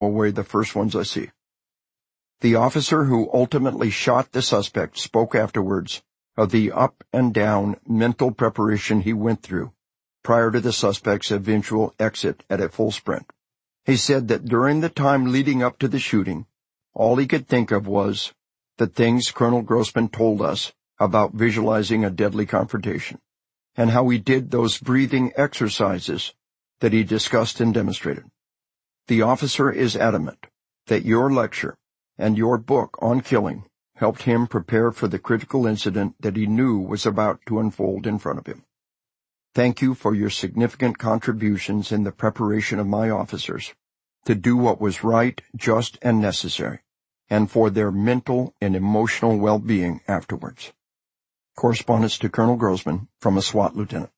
away the first ones I see. The officer who ultimately shot the suspect spoke afterwards of the up and down mental preparation he went through prior to the suspect's eventual exit at a full sprint. He said that during the time leading up to the shooting, all he could think of was the things Colonel Grossman told us about visualizing a deadly confrontation, and how he did those breathing exercises that he discussed and demonstrated. The officer is adamant that your lecture and your book on killing helped him prepare for the critical incident that he knew was about to unfold in front of him. Thank you for your significant contributions in the preparation of my officers to do what was right, just, and necessary, and for their mental and emotional well-being afterwards. Correspondence to Colonel Grossman from a SWAT lieutenant.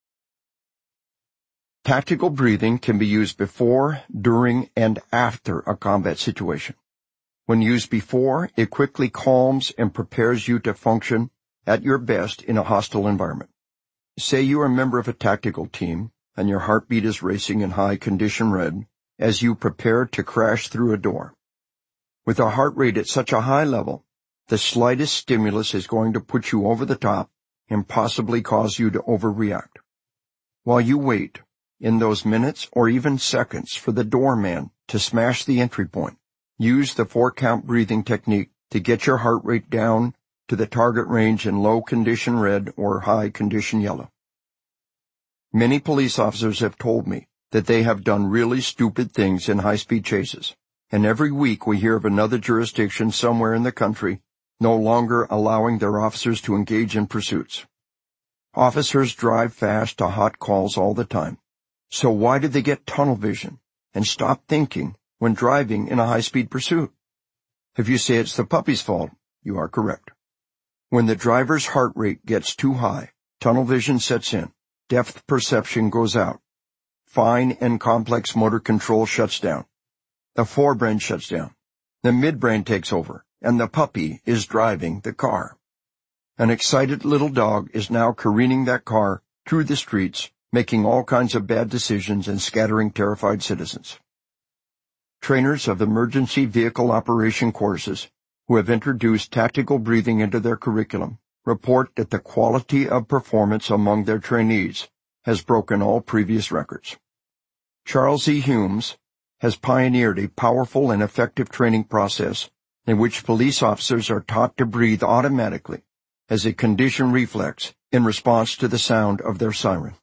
Tactical breathing can be used before, during, and after a combat situation. When used before, it quickly calms and prepares you to function at your best in a hostile environment. Say you are a member of a tactical team, and your heartbeat is racing in high condition red as you prepare to crash through a door. With a heart rate at such a high level, the slightest stimulus is going to put you over the top and possibly cause you to overreact. While you wait, in those minutes or even seconds for the doorman to smash the entry point, use the 4-count breathing technique to get your heart rate down to the target range in low condition red or high condition yellow. Many police officers have told me that they have done really stupid things in high-speed chases, and every week we hear of another jurisdiction somewhere in the country no longer allowing their officers to engage in pursuits. Officers drive fast to hot calls all the time, so why do they get tunnel vision and stop thinking when driving in a high-speed pursuit? If you say it's the puppy's fault, you are correct. When the driver's heart rate gets too high, tunnel vision sets in, depth perception goes out, fine and complex motor control shuts down, the forebrain shuts down, the midbrain takes over, and the puppy is driving the car. An excited little dog is now careening that car through the streets, making all kinds of bad decisions and scattering terrified citizens. Trainers of emergency vehicle operation courses who have introduced tactical breathing into their curriculum report that the quality of performance among their trainees has broken all previous records. Charles E. Humes has pioneered a powerful and effective training process in which police officers are taught to breathe automatically as a conditioned reflex in response to the sound of their siren.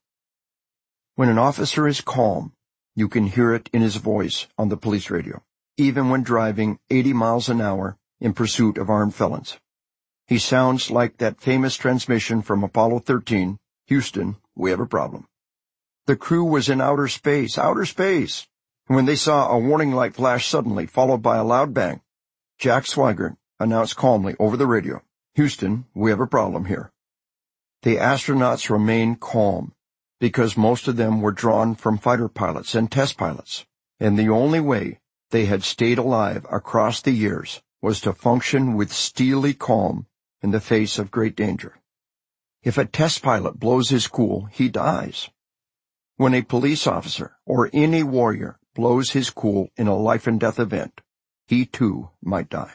When an officer is calm, you can hear it in his voice on the police radio, even when driving 80 miles an hour in pursuit of armed felons. He sounds like that famous transmission from Apollo 13, "Houston, we have a problem." The crew was in outer space, and when they saw a warning light flash suddenly, followed by a loud bang, Jack Swigert announced calmly over the radio, "Houston, we have a problem here." The astronauts remained calm because most of them were drawn from fighter pilots and test pilots, and the only way they had stayed alive across the years was to function with steely calm in the face of great danger. If a test pilot blows his cool, he dies. When a police officer or any warrior blows his cool in a life-and-death event, he too might die.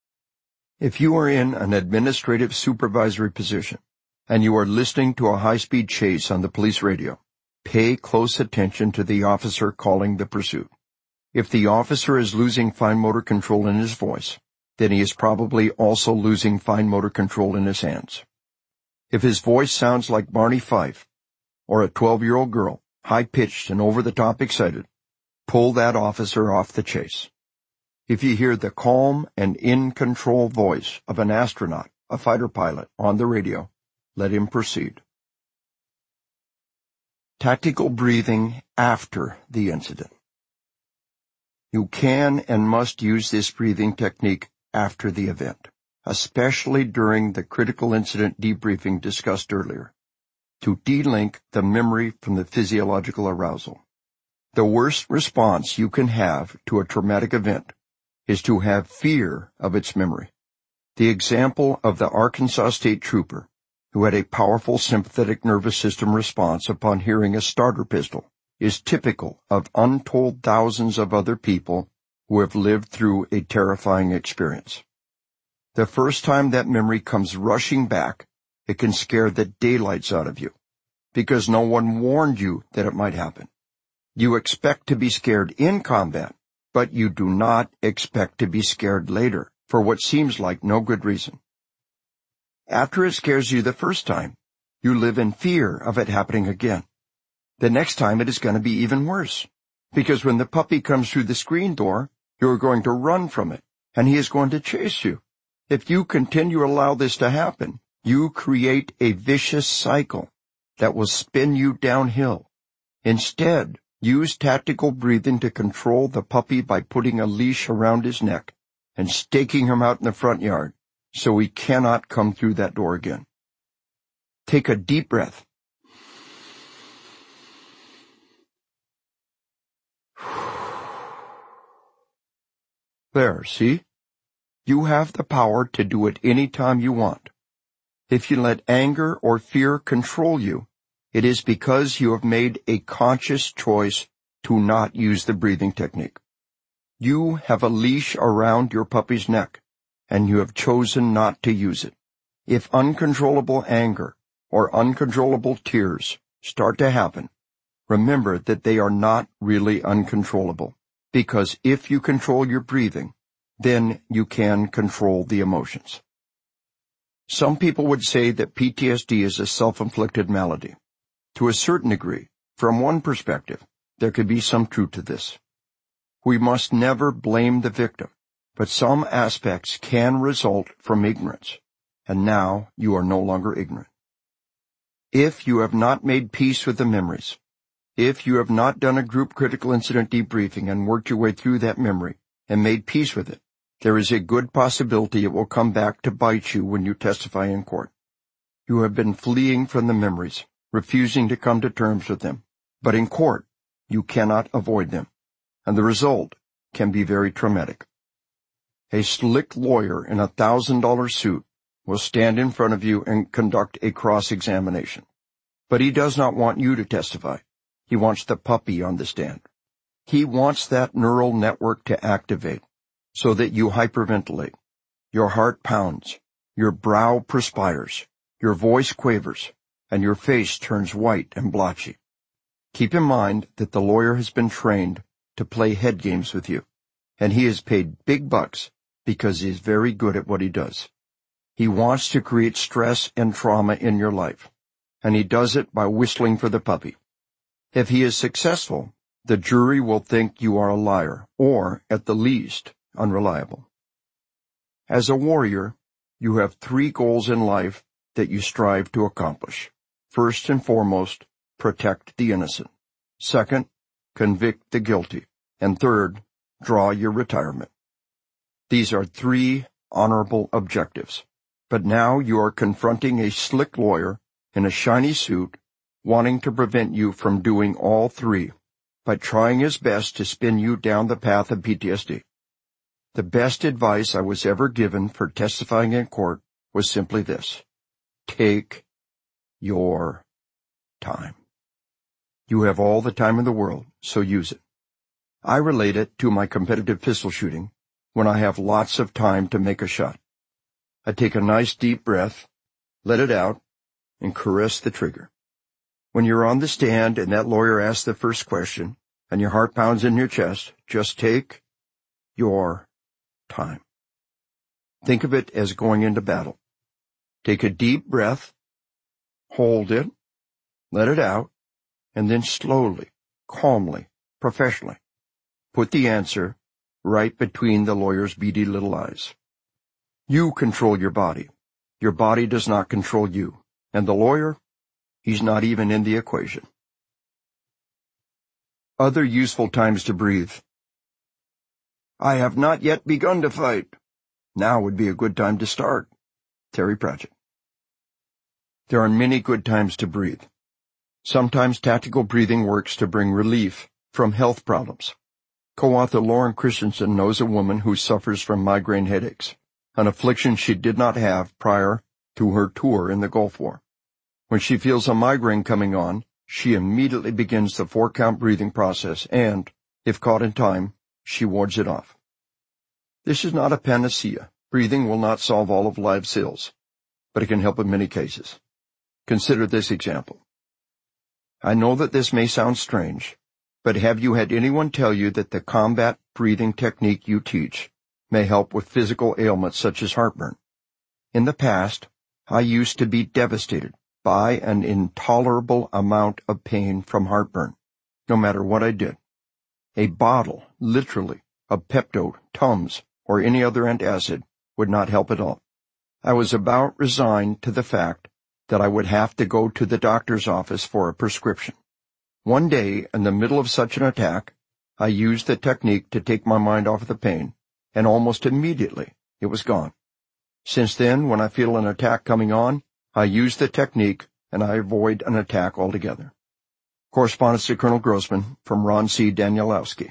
If you are in an administrative supervisory position and you are listening to a high-speed chase on the police radio, pay close attention to the officer calling the pursuit. If the officer is losing fine motor control in his voice, then he is probably also losing fine motor control in his hands. If his voice sounds like Barney Fife or a 12-year-old girl, high-pitched and over-the-top excited, pull that officer off the chase. If you hear the calm and in-control voice of an astronaut, a fighter pilot, on the radio, let him proceed. Tactical breathing after the incident. You can and must use this breathing technique after the event, especially during the critical incident debriefing discussed earlier, to de-link the memory from the physiological arousal. The worst response you can have to a traumatic event is to have fear of its memory. The example of the Arkansas State Trooper, who had a powerful sympathetic nervous system response upon hearing a starter pistol, is typical of untold thousands of other people who have lived through a terrifying experience. The first time that memory comes rushing back, it can scare the daylights out of you, because no one warned you that it might happen. You expect to be scared in combat, but you do not expect to be scared later for what seems like no good reason. After it scares you the first time, you live in fear of it happening again. The next time it is going to be even worse, because when the puppy comes through the screen door, you are going to run from it, and he is going to chase you. If you continue to allow this to happen, you create a vicious cycle that will spin you downhill. Instead, use tactical breathing to control the puppy by putting a leash around his neck and staking him out in the front yard so he cannot come through that door again. Take a deep breath. There, see? You have the power to do it any time you want. If you let anger or fear control you, it is because you have made a conscious choice to not use the breathing technique. You have a leash around your puppy's neck, and you have chosen not to use it. If uncontrollable anger or uncontrollable tears start to happen, remember that they are not really uncontrollable, because if you control your breathing, then you can control the emotions. Some people would say that PTSD is a self-inflicted malady. To a certain degree, from one perspective, there could be some truth to this. We must never blame the victim, but some aspects can result from ignorance, and now you are no longer ignorant. If you have not made peace with the memories, if you have not done a group critical incident debriefing and worked your way through that memory and made peace with it, there is a good possibility it will come back to bite you when you testify in court. You have been fleeing from the memories, refusing to come to terms with them, but in court, you cannot avoid them, and the result can be very traumatic. A slick lawyer in a $1,000 suit will stand in front of you and conduct a cross-examination. But he does not want you to testify. He wants the puppy on the stand. He wants that neural network to activate so that you hyperventilate. Your heart pounds, your brow perspires, your voice quavers, and your face turns white and blotchy. Keep in mind that the lawyer has been trained to play head games with you, and he is paid big bucks because he is very good at what he does. He wants to create stress and trauma in your life, and he does it by whistling for the puppy. If he is successful, the jury will think you are a liar, or, at the least, unreliable. As a warrior, you have 3 goals in life that you strive to accomplish. First and foremost, protect the innocent. Second, convict the guilty. And third, draw your retirement. These are 3 honorable objectives. But now you are confronting a slick lawyer in a shiny suit wanting to prevent you from doing all 3 by trying his best to spin you down the path of PTSD. The best advice I was ever given for testifying in court was simply this: take your time. You have all the time in the world, so use it. I relate it to my competitive pistol shooting when I have lots of time to make a shot. I take a nice deep breath, let it out, and caress the trigger. When you're on the stand and that lawyer asks the first question and your heart pounds in your chest, just take your time. Think of it as going into battle. Take a deep breath, hold it, let it out, and then slowly, calmly, professionally, put the answer right between the lawyer's beady little eyes. You control your body. Your body does not control you. And the lawyer, he's not even in the equation. Other useful times to breathe. I have not yet begun to fight. Now would be a good time to start. Terry Pratchett. There are many good times to breathe. Sometimes tactical breathing works to bring relief from health problems. Co-author Lauren Christensen knows a woman who suffers from migraine headaches, an affliction she did not have prior to her tour in the Gulf War. When she feels a migraine coming on, she immediately begins the 4-count breathing process and, if caught in time, she wards it off. This is not a panacea. Breathing will not solve all of life's ills, but it can help in many cases. Consider this example. I know that this may sound strange, but have you had anyone tell you that the combat breathing technique you teach may help with physical ailments such as heartburn? In the past, I used to be devastated by an intolerable amount of pain from heartburn, no matter what I did. A bottle, literally, of Pepto, Tums, or any other antacid would not help at all. I was about resigned to the fact that I would have to go to the doctor's office for a prescription. One day, in the middle of such an attack, I used the technique to take my mind off the pain, and almost immediately it was gone. Since then, when I feel an attack coming on, I use the technique and I avoid an attack altogether. Correspondence to Colonel Grossman from Ron C. Danielowski.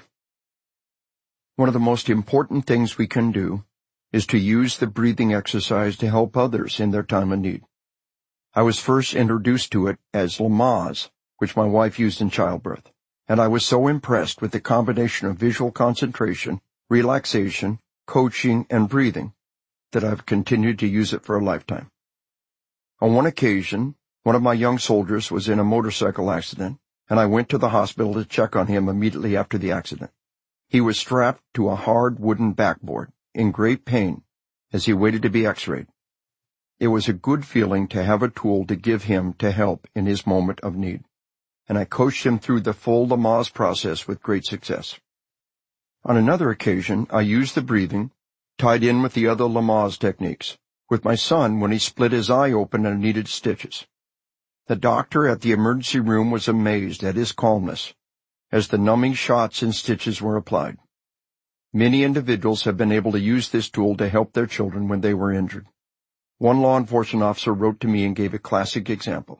One of the most important things we can do is to use the breathing exercise to help others in their time of need. I was first introduced to it as Lamaze, which my wife used in childbirth, and I was so impressed with the combination of visual concentration, relaxation, coaching, and breathing that I've continued to use it for a lifetime. On one occasion, one of my young soldiers was in a motorcycle accident, and I went to the hospital to check on him immediately after the accident. He was strapped to a hard wooden backboard, in great pain, as he waited to be x-rayed. It was a good feeling to have a tool to give him to help in his moment of need, and I coached him through the full Lamaze process with great success. On another occasion, I used the breathing, tied in with the other Lamaze techniques, with my son when he split his eye open and needed stitches. The doctor at the emergency room was amazed at his calmness as the numbing shots and stitches were applied. Many individuals have been able to use this tool to help their children when they were injured. One law enforcement officer wrote to me and gave a classic example.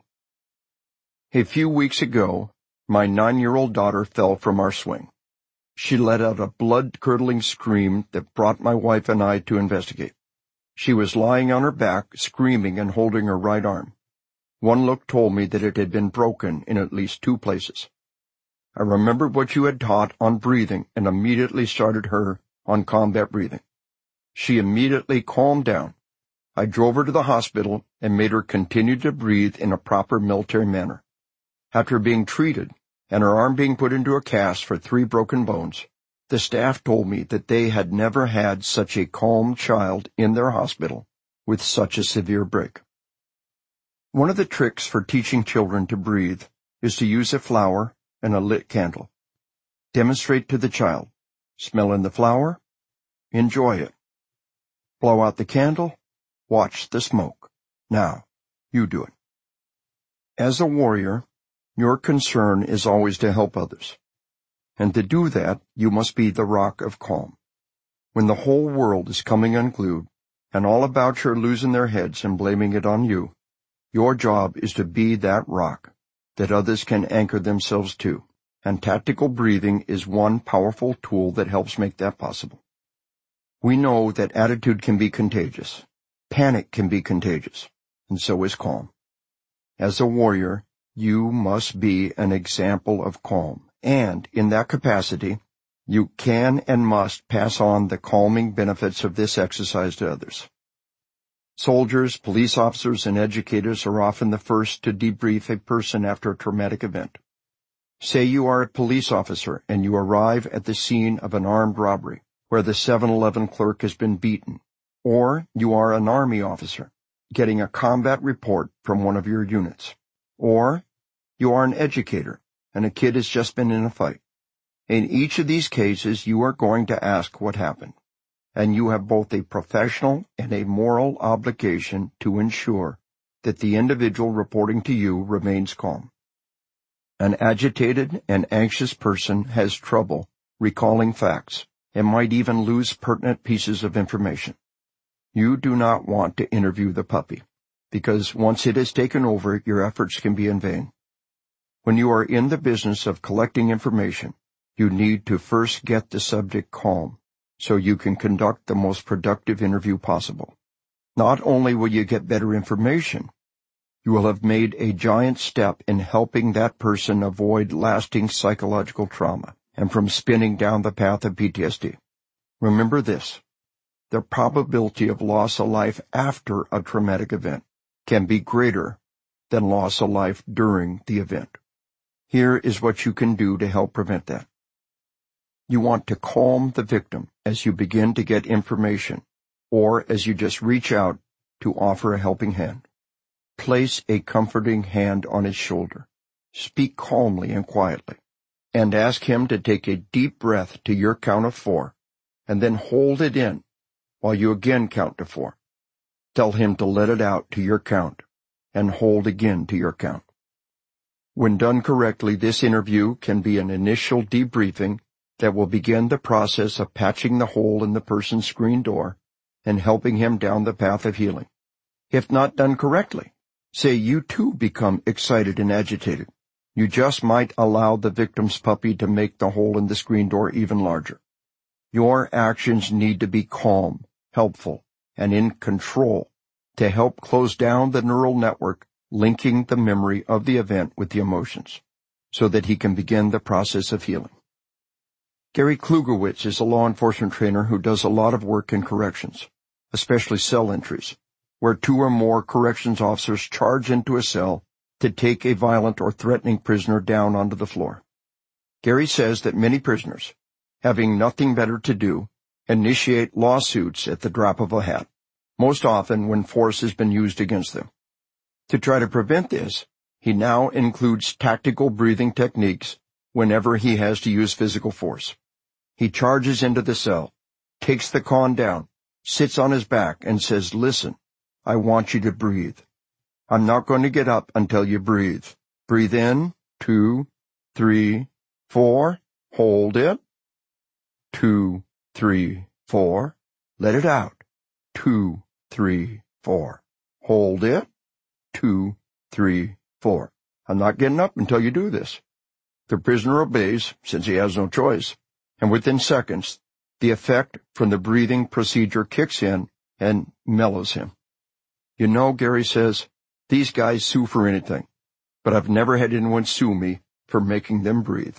A few weeks ago, my 9-year-old daughter fell from our swing. She let out a blood-curdling scream that brought my wife and I to investigate. She was lying on her back, screaming and holding her right arm. One look told me that it had been broken in at least 2 places. I remembered what you had taught on breathing and immediately started her on combat breathing. She immediately calmed down. I drove her to the hospital and made her continue to breathe in a proper military manner. After being treated and her arm being put into a cast for 3 broken bones, the staff told me that they had never had such a calm child in their hospital with such a severe break. One of the tricks for teaching children to breathe is to use a flower and a lit candle. Demonstrate to the child. Smell in the flower. Enjoy it. Blow out the candle. Watch the smoke. Now, you do it. As a warrior, your concern is always to help others. And to do that, you must be the rock of calm. When the whole world is coming unglued, and all about you are losing their heads and blaming it on you, your job is to be that rock that others can anchor themselves to, and tactical breathing is one powerful tool that helps make that possible. We know that attitude can be contagious, panic can be contagious, and so is calm. As a warrior, you must be an example of calm, and in that capacity, you can and must pass on the calming benefits of this exercise to others. Soldiers, police officers, and educators are often the first to debrief a person after a traumatic event. Say you are a police officer and you arrive at the scene of an armed robbery where the 7-Eleven clerk has been beaten, or you are an Army officer getting a combat report from one of your units, or you are an educator and a kid has just been in a fight. In each of these cases, you are going to ask what happened, and you have both a professional and a moral obligation to ensure that the individual reporting to you remains calm. An agitated and anxious person has trouble recalling facts and might even lose pertinent pieces of information. You do not want to interview the puppy, because once it has taken over, your efforts can be in vain. When you are in the business of collecting information, you need to first get the subject calm, so you can conduct the most productive interview possible. Not only will you get better information, you will have made a giant step in helping that person avoid lasting psychological trauma and from spinning down the path of PTSD. Remember this: the probability of loss of life after a traumatic event can be greater than loss of life during the event. Here is what you can do to help prevent that. You want to calm the victim as you begin to get information, or as you just reach out to offer a helping hand. Place a comforting hand on his shoulder. Speak calmly and quietly, and ask him to take a deep breath to your count of 4, and then hold it in while you again count to 4. Tell him to let it out to your count, and hold again to your count. When done correctly, this interview can be an initial debriefing that will begin the process of patching the hole in the person's screen door and helping him down the path of healing. If not done correctly, say you too become excited and agitated. You just might allow the victim's puppy to make the hole in the screen door even larger. Your actions need to be calm, helpful, and in control to help close down the neural network linking the memory of the event with the emotions, so that he can begin the process of healing. Gary Klugowitz is a law enforcement trainer who does a lot of work in corrections, especially cell entries, where 2 or more corrections officers charge into a cell to take a violent or threatening prisoner down onto the floor. Gary says that many prisoners, having nothing better to do, initiate lawsuits at the drop of a hat, most often when force has been used against them. To try to prevent this, he now includes tactical breathing techniques whenever he has to use physical force. He charges into the cell, takes the con down, sits on his back, and says, "Listen, I want you to breathe. I'm not going to get up until you breathe. Breathe in, 2, 3, 4, hold it. 2, 3, 4, let it out. 2, 3, 4, hold it. 2, 3, 4. I'm not getting up until you do this." The prisoner obeys, since he has no choice, and within seconds, the effect from the breathing procedure kicks in and mellows him. You know, Gary says, these guys sue for anything, but I've never had anyone sue me for making them breathe.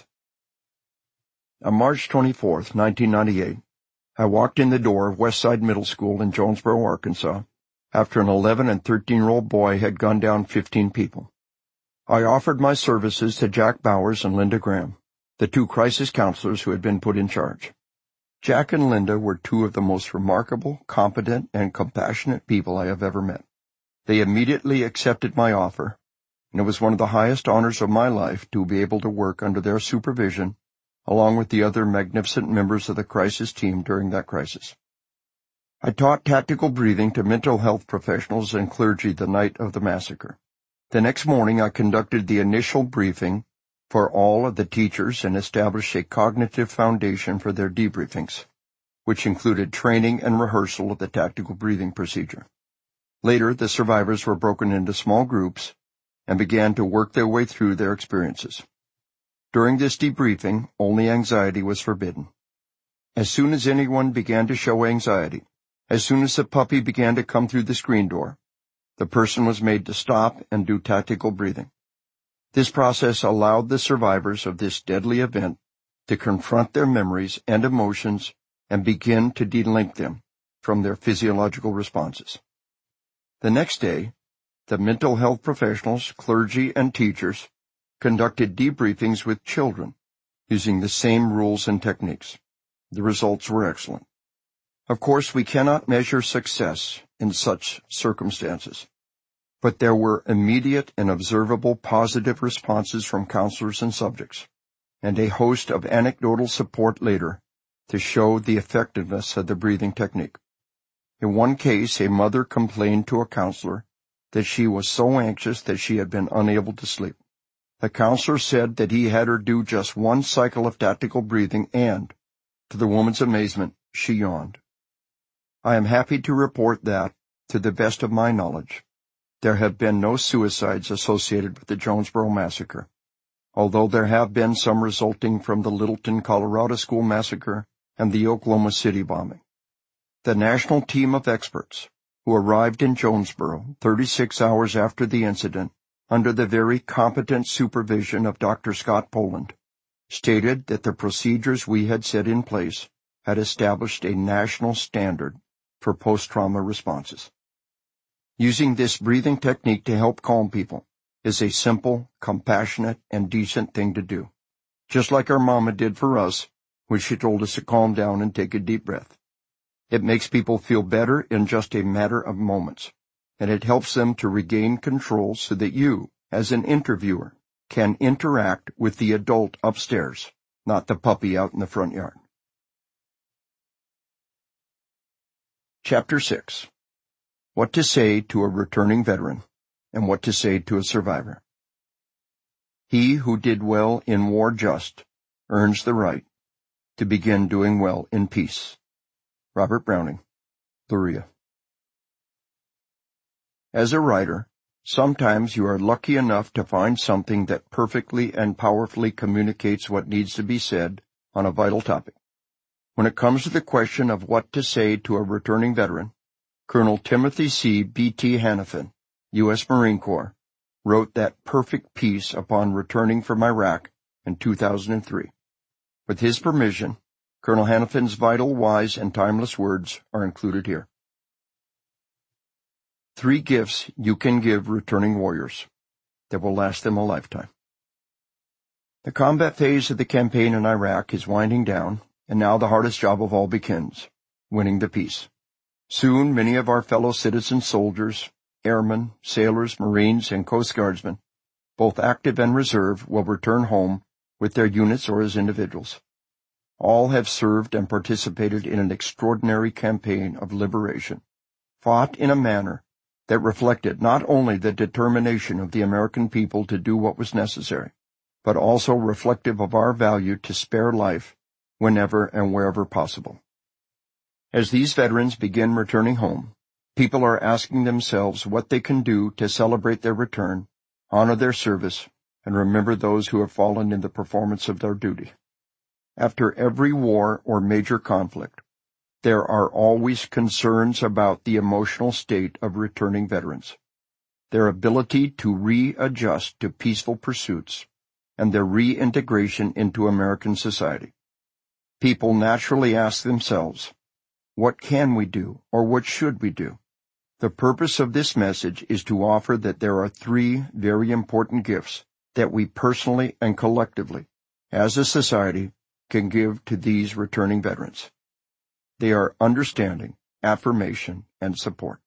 On March 24th, 1998, I walked in the door of Westside Middle School in Jonesboro, Arkansas, after an 11 and 13-year-old boy had gunned down 15 people. I offered my services to Jack Bowers and Linda Graham, the 2 crisis counselors who had been put in charge. Jack and Linda were 2 of the most remarkable, competent, and compassionate people I have ever met. They immediately accepted my offer, and it was one of the highest honors of my life to be able to work under their supervision, along with the other magnificent members of the crisis team during that crisis. I taught tactical breathing to mental health professionals and clergy the night of the massacre. The next morning I conducted the initial briefing for all of the teachers and established a cognitive foundation for their debriefings, which included training and rehearsal of the tactical breathing procedure. Later, the survivors were broken into small groups and began to work their way through their experiences. During this debriefing, only anxiety was forbidden. As soon as anyone began to show anxiety, as soon as the puppy began to come through the screen door, the person was made to stop and do tactical breathing. This process allowed the survivors of this deadly event to confront their memories and emotions and begin to delink them from their physiological responses. The next day, the mental health professionals, clergy, and teachers conducted debriefings with children using the same rules and techniques. The results were excellent. Of course, we cannot measure success in such circumstances, but there were immediate and observable positive responses from counselors and subjects, and a host of anecdotal support later to show the effectiveness of the breathing technique. In one case, a mother complained to a counselor that she was so anxious that she had been unable to sleep. The counselor said that he had her do just 1 cycle of tactical breathing and, to the woman's amazement, she yawned. I am happy to report that, to the best of my knowledge, there have been no suicides associated with the Jonesboro massacre, although there have been some resulting from the Littleton, Colorado school massacre and the Oklahoma City bombing. The national team of experts, who arrived in Jonesboro 36 hours after the incident under the very competent supervision of Dr. Scott Poland, stated that the procedures we had set in place had established a national standard for post-trauma responses. Using this breathing technique to help calm people is a simple, compassionate, and decent thing to do, just like our mama did for us when she told us to calm down and take a deep breath. It makes people feel better in just a matter of moments, and it helps them to regain control so that you, as an interviewer, can interact with the adult upstairs, not the puppy out in the front yard. Chapter 6. What to say to a returning veteran, and what to say to a survivor. He who did well in war just earns the right to begin doing well in peace. Robert Browning, Luria. As a writer, sometimes you are lucky enough to find something that perfectly and powerfully communicates what needs to be said on a vital topic. When it comes to the question of what to say to a returning veteran, Colonel Timothy C. B.T. Hanifin, U.S. Marine Corps, wrote that perfect piece upon returning from Iraq in 2003. With his permission, Colonel Hanifin's vital, wise, and timeless words are included here. 3 gifts you can give returning warriors that will last them a lifetime. The combat phase of the campaign in Iraq is winding down, and now the hardest job of all begins, winning the peace. Soon many of our fellow citizen soldiers, airmen, sailors, Marines, and Coast Guardsmen, both active and reserve, will return home with their units or as individuals. All have served and participated in an extraordinary campaign of liberation, fought in a manner that reflected not only the determination of the American people to do what was necessary, but also reflective of our value to spare life whenever and wherever possible. As these veterans begin returning home, people are asking themselves what they can do to celebrate their return, honor their service, and remember those who have fallen in the performance of their duty. After every war or major conflict, there are always concerns about the emotional state of returning veterans, their ability to readjust to peaceful pursuits, and their reintegration into American society. People naturally ask themselves, what can we do, or what should we do? The purpose of this message is to offer that there are 3 very important gifts that we personally and collectively, as a society, can give to these returning veterans. They are understanding, affirmation, and support.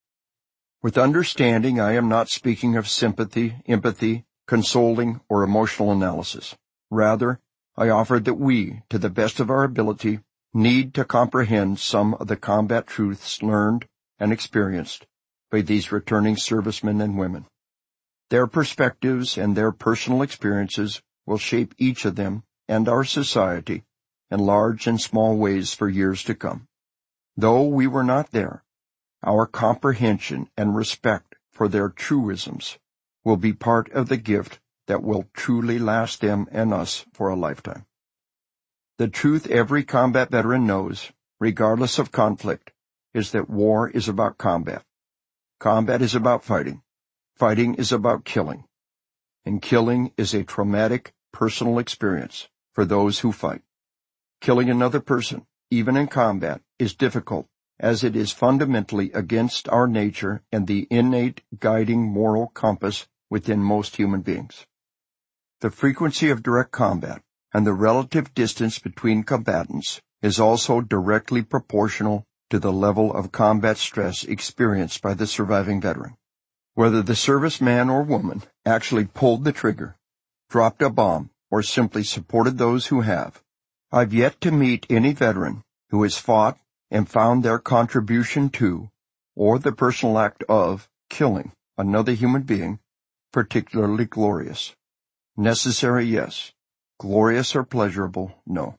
With understanding, I am not speaking of sympathy, empathy, consoling, or emotional analysis. Rather, I offer that we, to the best of our ability, need to comprehend some of the combat truths learned and experienced by these returning servicemen and women. Their perspectives and their personal experiences will shape each of them and our society in large and small ways for years to come. Though we were not there, our comprehension and respect for their truisms will be part of the gift that will truly last them and us for a lifetime. The truth every combat veteran knows, regardless of conflict, is that war is about combat. Combat is about fighting. Fighting is about killing. And killing is a traumatic, personal experience for those who fight. Killing another person, even in combat, is difficult, as it is fundamentally against our nature and the innate guiding moral compass within most human beings. The frequency of direct combat and the relative distance between combatants is also directly proportional to the level of combat stress experienced by the surviving veteran. Whether the serviceman or woman actually pulled the trigger, dropped a bomb, or simply supported those who have, I've yet to meet any veteran who has fought and found their contribution to, or the personal act of, killing another human being particularly glorious. Necessary, yes. Glorious or pleasurable, no.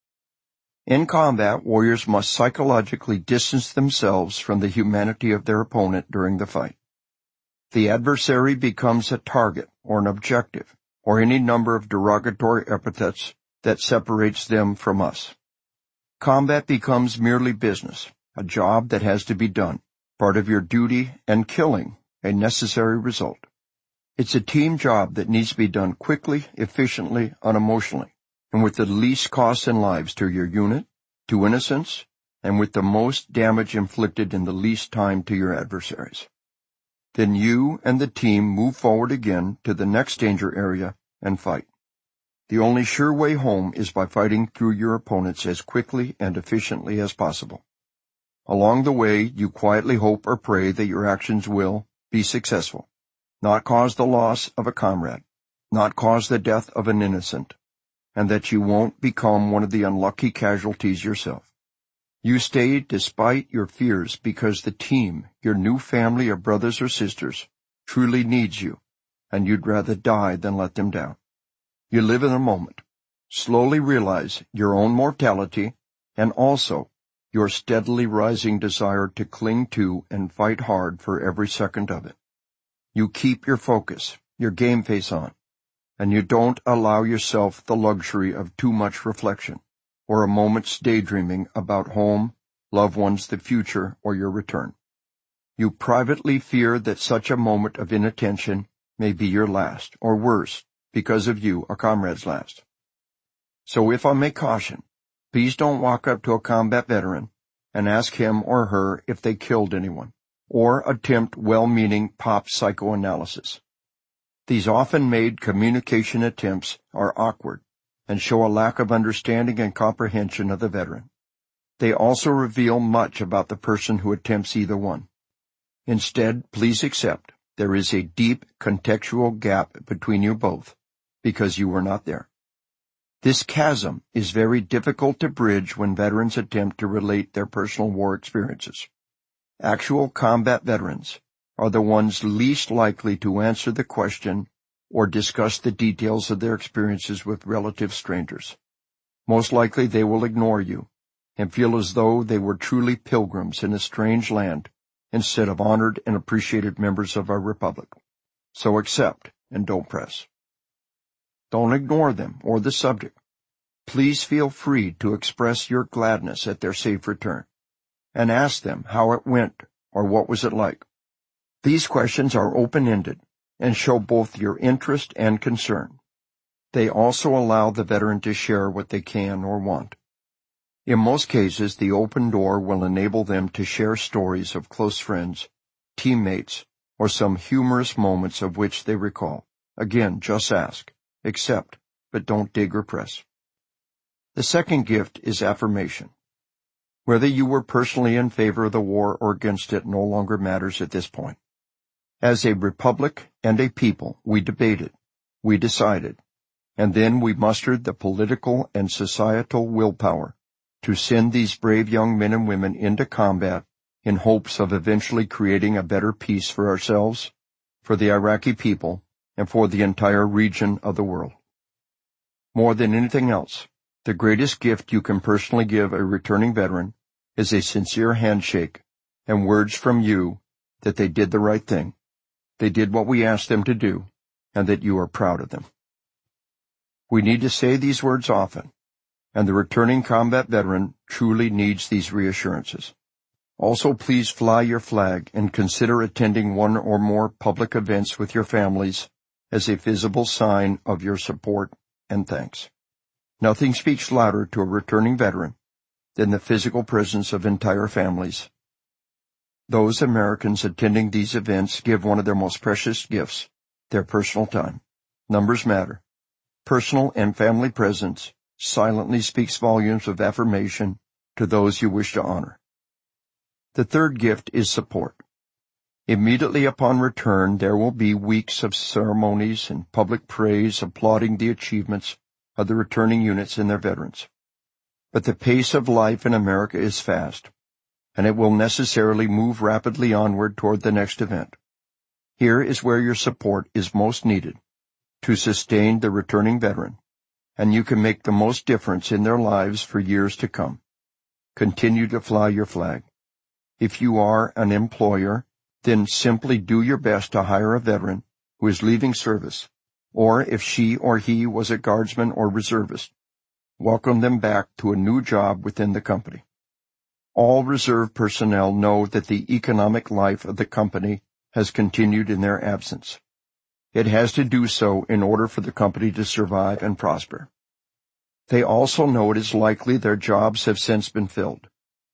In combat, warriors must psychologically distance themselves from the humanity of their opponent during the fight. The adversary becomes a target or an objective, or any number of derogatory epithets that separates them from us. Combat becomes merely business, a job that has to be done, part of your duty, and killing, a necessary result. It's a team job that needs to be done quickly, efficiently, unemotionally, and with the least cost in lives to your unit, to innocents, and with the most damage inflicted in the least time to your adversaries. Then you and the team move forward again to the next danger area and fight. The only sure way home is by fighting through your opponents as quickly and efficiently as possible. Along the way, you quietly hope or pray that your actions will be successful, not cause the loss of a comrade, not cause the death of an innocent, and that you won't become one of the unlucky casualties yourself. You stay despite your fears because the team, your new family of brothers or sisters, truly needs you, and you'd rather die than let them down. You live in the moment, slowly realize your own mortality, and also your steadily rising desire to cling to and fight hard for every second of it. You keep your focus, your game face on, and you don't allow yourself the luxury of too much reflection, or a moment's daydreaming about home, loved ones, the future, or your return. You privately fear that such a moment of inattention may be your last, or worse, because of you, a comrade's last. So if I may caution, please don't walk up to a combat veteran and ask him or her if they killed anyone, or attempt well-meaning pop psychoanalysis. These often made communication attempts are awkward and show a lack of understanding and comprehension of the veteran. They also reveal much about the person who attempts either one. Instead, please accept there is a deep contextual gap between you both, because you were not there. This chasm is very difficult to bridge when veterans attempt to relate their personal war experiences. Actual combat veterans are the ones least likely to answer the question or discuss the details of their experiences with relative strangers. Most likely they will ignore you and feel as though they were truly pilgrims in a strange land instead of honored and appreciated members of our republic. So accept and don't press. Don't ignore them or the subject. Please feel free to express your gladness at their safe return, and ask them how it went or what was it like. These questions are open-ended and show both your interest and concern. They also allow the veteran to share what they can or want. In most cases, the open door will enable them to share stories of close friends, teammates, or some humorous moments of which they recall. Again, just ask, accept, but don't dig or press. The second gift is affirmation. Whether you were personally in favor of the war or against it no longer matters at this point. As a republic and a people, we debated, we decided, and then we mustered the political and societal willpower to send these brave young men and women into combat in hopes of eventually creating a better peace for ourselves, for the Iraqi people, and for the entire region of the world. More than anything else, the greatest gift you can personally give a returning veteran is a sincere handshake and words from you that they did the right thing, they did what we asked them to do, and that you are proud of them. We need to say these words often, and the returning combat veteran truly needs these reassurances. Also, please fly your flag and consider attending one or more public events with your families as a visible sign of your support and thanks. Nothing speaks louder to a returning veteran than the physical presence of entire families. Those Americans attending these events give one of their most precious gifts, their personal time. Numbers matter. Personal and family presence silently speaks volumes of affirmation to those you wish to honor. The third gift is support. Immediately upon return, there will be weeks of ceremonies and public praise applauding the achievements of the returning units and their veterans. But the pace of life in America is fast, and it will necessarily move rapidly onward toward the next event. Here is where your support is most needed to sustain the returning veteran, and you can make the most difference in their lives for years to come. Continue to fly your flag. If you are an employer, then simply do your best to hire a veteran who is leaving service, or if she or he was a guardsman or reservist, welcome them back to a new job within the company. All reserve personnel know that the economic life of the company has continued in their absence. It has to do so in order for the company to survive and prosper. They also know it is likely their jobs have since been filled.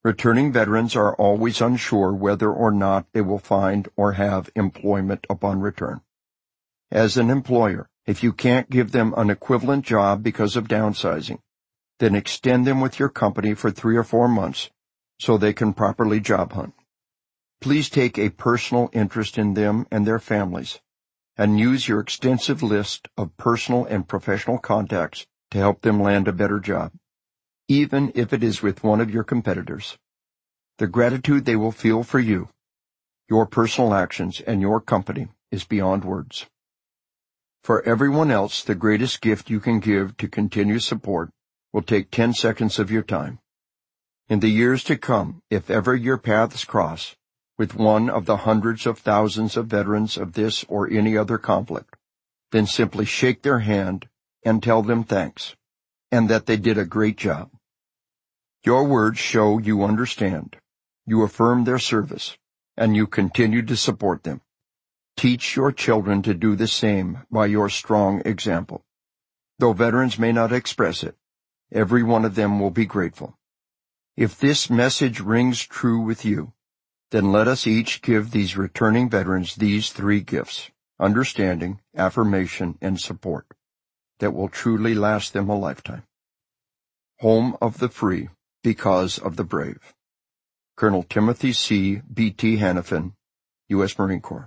Returning veterans are always unsure whether or not they will find or have employment upon return. As an employer, if you can't give them an equivalent job because of downsizing, then extend them with your company for 3 or 4 months so they can properly job hunt. Please take a personal interest in them and their families, and use your extensive list of personal and professional contacts to help them land a better job, even if it is with one of your competitors. The gratitude they will feel for you, your personal actions, and your company is beyond words. For everyone else, the greatest gift you can give to continue support will take 10 seconds of your time. In the years to come, if ever your paths cross with one of the hundreds of thousands of veterans of this or any other conflict, then simply shake their hand and tell them thanks, and that they did a great job. Your words show you understand, you affirm their service, and you continue to support them. Teach your children to do the same by your strong example. Though veterans may not express it, every one of them will be grateful. If this message rings true with you, then let us each give these returning veterans these 3 gifts: understanding, affirmation, and support, that will truly last them a lifetime. Home of the Free, because of the brave. Colonel Timothy C. B.T. Hanifin, U.S. Marine Corps.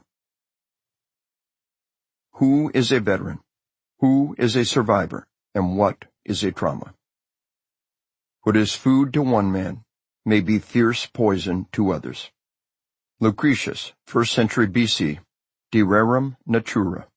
Who is a veteran? Who is a survivor? And what is a trauma? What is food to one man may be fierce poison to others. Lucretius, 1st century B.C., De Rerum Natura.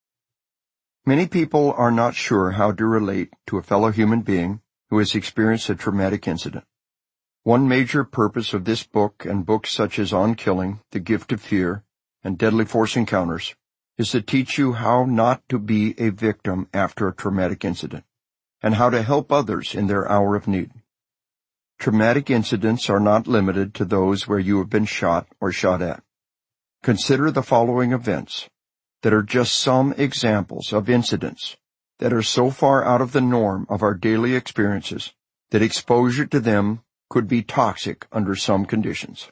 Many people are not sure how to relate to a fellow human being who has experienced a traumatic incident. One major purpose of this book and books such as On Killing, The Gift of Fear, and Deadly Force Encounters is to teach you how not to be a victim after a traumatic incident, and how to help others in their hour of need. Traumatic incidents are not limited to those where you have been shot or shot at. Consider the following events that are just some examples of incidents that are so far out of the norm of our daily experiences that exposure to them could be toxic under some conditions.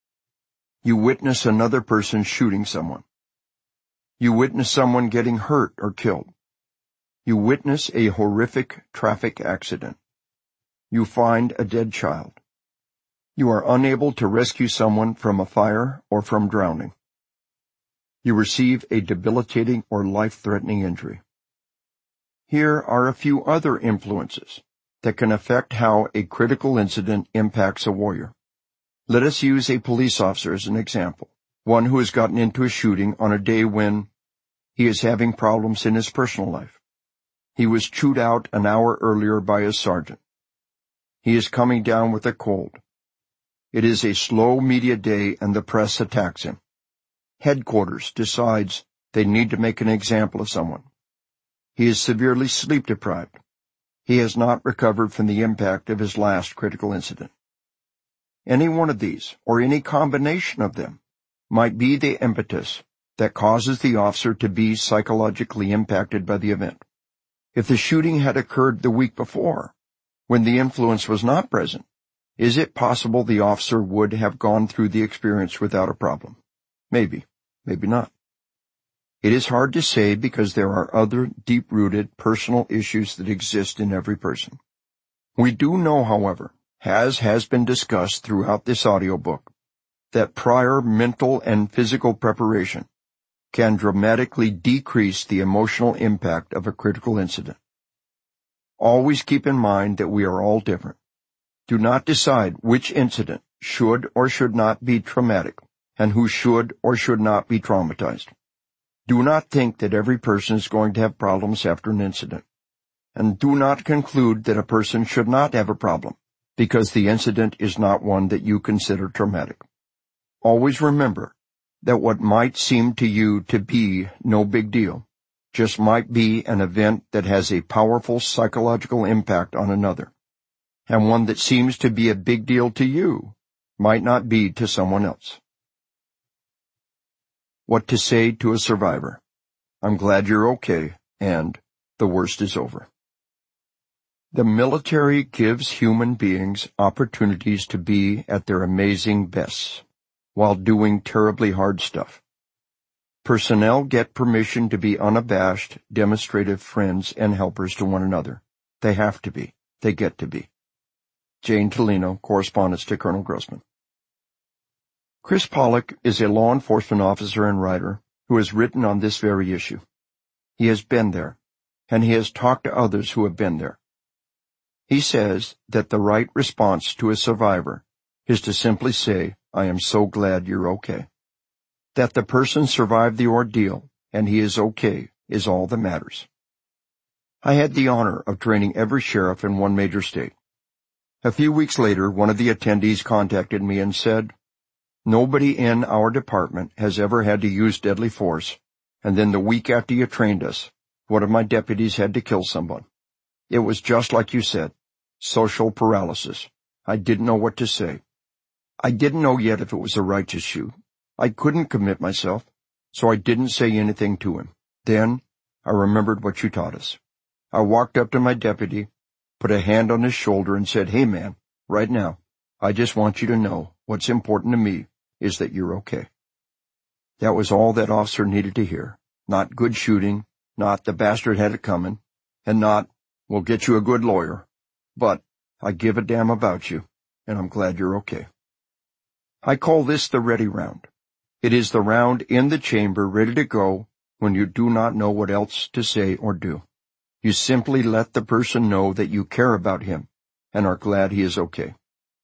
You witness another person shooting someone. You witness someone getting hurt or killed. You witness a horrific traffic accident. You find a dead child. You are unable to rescue someone from a fire or from drowning. You receive a debilitating or life-threatening injury. Here are a few other influences that can affect how a critical incident impacts a warrior. Let us use a police officer as an example, one who has gotten into a shooting on a day when he is having problems in his personal life. He was chewed out an hour earlier by his sergeant. He is coming down with a cold. It is a slow media day and the press attacks him. Headquarters decides they need to make an example of someone. He is severely sleep deprived. He has not recovered from the impact of his last critical incident. Any one of these, or any combination of them, might be the impetus that causes the officer to be psychologically impacted by the event. If the shooting had occurred the week before, when the influence was not present, is it possible the officer would have gone through the experience without a problem? Maybe, maybe not. It is hard to say because there are other deep-rooted personal issues that exist in every person. We do know, however, as has been discussed throughout this audiobook, that prior mental and physical preparation can dramatically decrease the emotional impact of a critical incident. Always keep in mind that we are all different. Do not decide which incident should or should not be traumatic and who should or should not be traumatized. Do not think that every person is going to have problems after an incident. And do not conclude that a person should not have a problem because the incident is not one that you consider traumatic. Always remember that what might seem to you to be no big deal just might be an event that has a powerful psychological impact on another, and one that seems to be a big deal to you might not be to someone else. What to say to a survivor: I'm glad you're okay, and the worst is over. The military gives human beings opportunities to be at their amazing best while doing terribly hard stuff. Personnel get permission to be unabashed, demonstrative friends and helpers to one another. They have to be. They get to be. Jane Tolino, Correspondence to Colonel Grossman. Chris Pollock is a law enforcement officer and writer who has written on this very issue. He has been there, and he has talked to others who have been there. He says that the right response to a survivor is to simply say, "I am so glad you're okay." That the person survived the ordeal and he is okay is all that matters. I had the honor of training every sheriff in one major state. A few weeks later, one of the attendees contacted me and said, "Nobody in our department has ever had to use deadly force, and then the week after you trained us, one of my deputies had to kill someone. It was just like you said. Social paralysis. I didn't know what to say. I didn't know yet if it was a righteous shoot. I couldn't commit myself, so I didn't say anything to him. Then I remembered what you taught us. I walked up to my deputy, put a hand on his shoulder and said, 'Hey man, right now, I just want you to know what's important to me is that you're okay.' That was all that officer needed to hear. Not good shooting, not the bastard had it coming, and not, 'We'll get you a good lawyer.' But I give a damn about you, and I'm glad you're okay." I call this the ready round. It is the round in the chamber ready to go when you do not know what else to say or do. You simply let the person know that you care about him and are glad he is okay.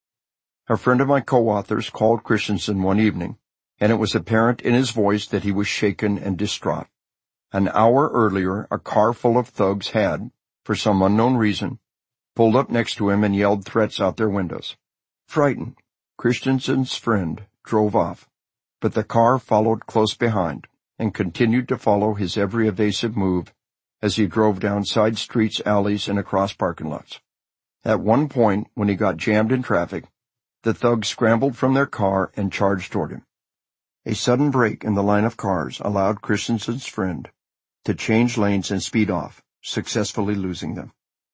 A friend of my co-authors called Christensen one evening, and it was apparent in his voice that he was shaken and distraught. An hour earlier, a car full of thugs had, for some unknown reason, pulled up next to him and yelled threats out their windows. Frightened, Christensen's friend drove off, but the car followed close behind and continued to follow his every evasive move as he drove down side streets, alleys, and across parking lots. At one point, when he got jammed in traffic, the thugs scrambled from their car and charged toward him. A sudden break in the line of cars allowed Christensen's friend to change lanes and speed off, successfully losing them.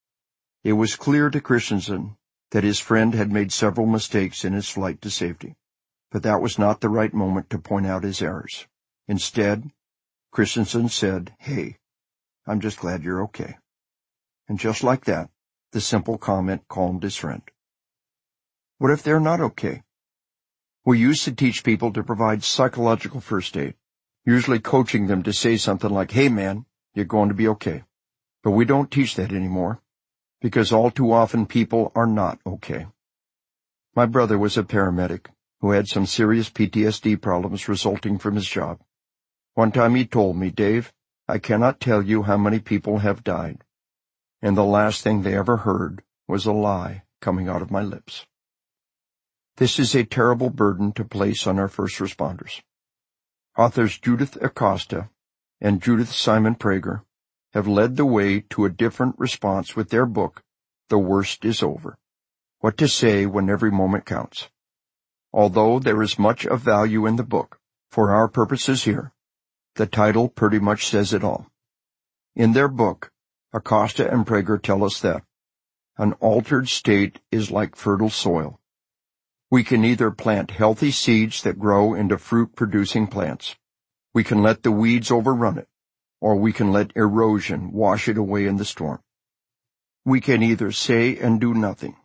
It was clear to Christensen that his friend had made several mistakes in his flight to safety, but that was not the right moment to point out his errors. Instead, Christensen said, "Hey, I'm just glad you're okay." And just like that, the simple comment calmed his friend. What if they're not okay? We used to teach people to provide psychological first aid, usually coaching them to say something like, "Hey man, you're going to be okay." But we don't teach that anymore, because all too often people are not okay. My brother was a paramedic who had some serious PTSD problems resulting from his job. One time he told me, "Dave, I cannot tell you how many people have died." And the last thing they ever heard was a lie coming out of my lips. This is a terrible burden to place on our first responders. Authors Judith Acosta and Judith Simon Prager have led the way to a different response with their book, The Worst is Over: What to Say When Every Moment Counts. Although there is much of value in the book, for our purposes here, the title pretty much says it all. In their book, Acosta and Prager tell us that an altered state is like fertile soil. We can either plant healthy seeds that grow into fruit-producing plants. We can let the weeds overrun it, or we can let erosion wash it away in the storm. We can either say and do nothing,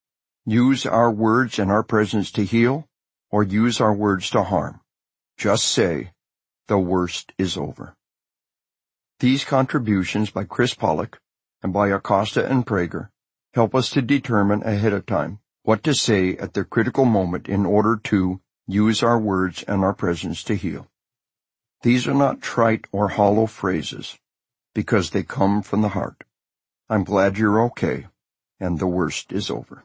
use our words and our presence to heal, or use our words to harm. Just say, "The worst is over." These contributions by Chris Pollock and by Acosta and Prager help us to determine ahead of time what to say at the critical moment in order to use our words and our presence to heal. These are not trite or hollow phrases, because they come from the heart. I'm glad you're okay, and the worst is over.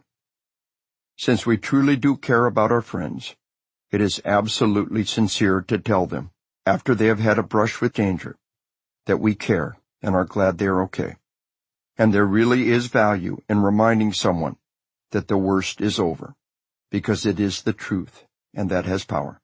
Since we truly do care about our friends, it is absolutely sincere to tell them, after they have had a brush with danger, that we care and are glad they are okay. And there really is value in reminding someone that the worst is over, because it is the truth, and that has power.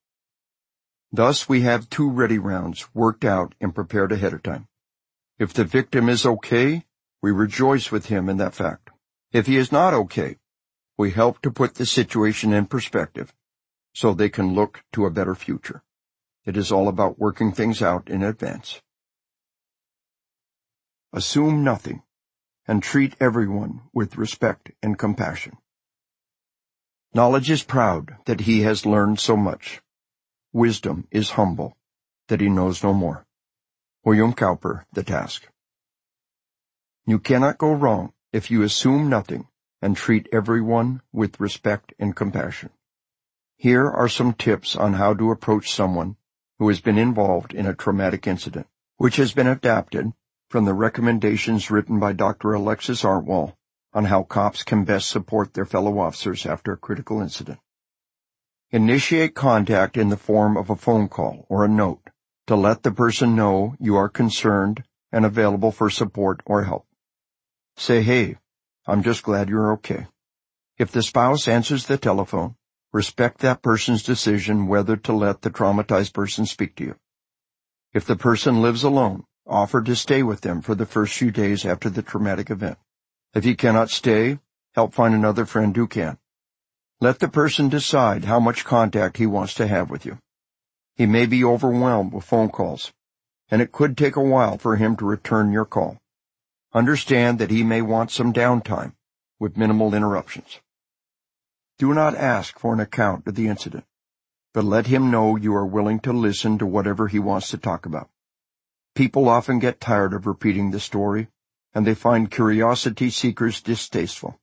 Thus we have 2 ready rounds worked out and prepared ahead of time. If the victim is okay, we rejoice with him in that fact. If he is not okay, we help to put the situation in perspective so they can look to a better future. It is all about working things out in advance. Assume nothing and treat everyone with respect and compassion. Knowledge is proud that he has learned so much. Wisdom is humble that he knows no more. William Cowper, The Task. You cannot go wrong if you assume nothing and treat everyone with respect and compassion. Here are some tips on how to approach someone who has been involved in a traumatic incident, which has been adapted from the recommendations written by Dr. Alexis Artwell on how cops can best support their fellow officers after a critical incident. Initiate contact in the form of a phone call or a note to let the person know you are concerned and available for support or help. Say, "Hey, I'm just glad you're okay." If the spouse answers the telephone, respect that person's decision whether to let the traumatized person speak to you. If the person lives alone, offer to stay with them for the first few days after the traumatic event. If you cannot stay, help find another friend who can. Let the person decide how much contact he wants to have with you. He may be overwhelmed with phone calls, and it could take a while for him to return your call. Understand that he may want some downtime with minimal interruptions. Do not ask for an account of the incident, but let him know you are willing to listen to whatever he wants to talk about. People often get tired of repeating the story, and they find curiosity seekers distasteful.